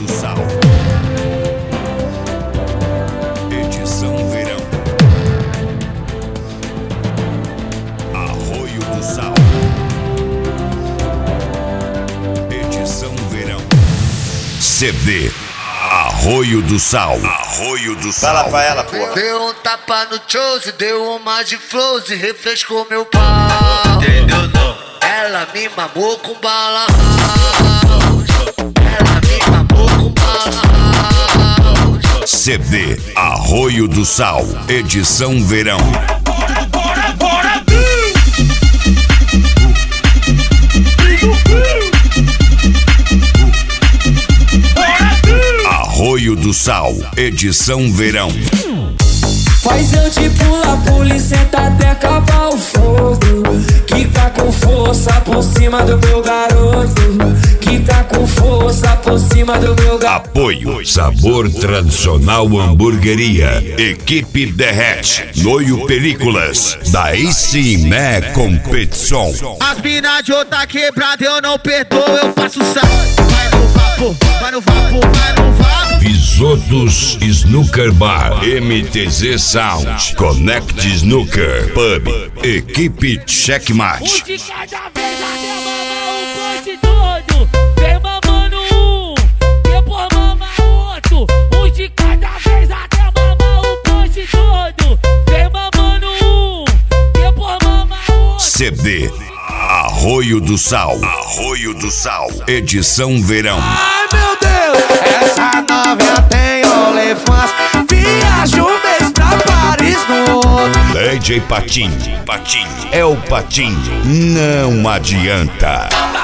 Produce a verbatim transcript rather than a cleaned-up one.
do Sal. Edição verão. Arroio do Sal. Edição verão. C D Arroio do Sal. Arroio do Sal. Fala pra ela, porra. Deu um tapa no chose, deu uma de flows e refrescou meu pau. Entendeu não? Ela me mamou com bala. Ela me mamou com bala. C D Arroio do Sal. Edição verão. Bora, bora, Arroio do Sal. Edição verão. Faz eu te pular, polícia até acabar o fogo. Que tá com força por cima do meu garoto. Que tá com força por cima do meu garoto. Apoio Sabor Tradicional Hamburgueria. Equipe Derrete. Noio Películas. Daí sim, né, competição. As mina de outra quebrada eu não perdoo, eu faço saco. Vai no vapor, vai no vapor, vai no vapor. Visotos Snooker Bar. M T Z Sound. Connect Snooker Pub. Equipe Checkmate. um de cada vez até mamar o poste todo. Vem mamando um, depois mama outro. Um de cada vez até mamar o poste todo. Vem mamando um, depois mama outro. C D Arroio do Sal. Arroio do Sal. Edição verão. Ai meu Deus, essa novinha tem olefãs. Viaja um mês pra Paris no outro. D J Patinho. Patinho. É o Patinho. Não adianta.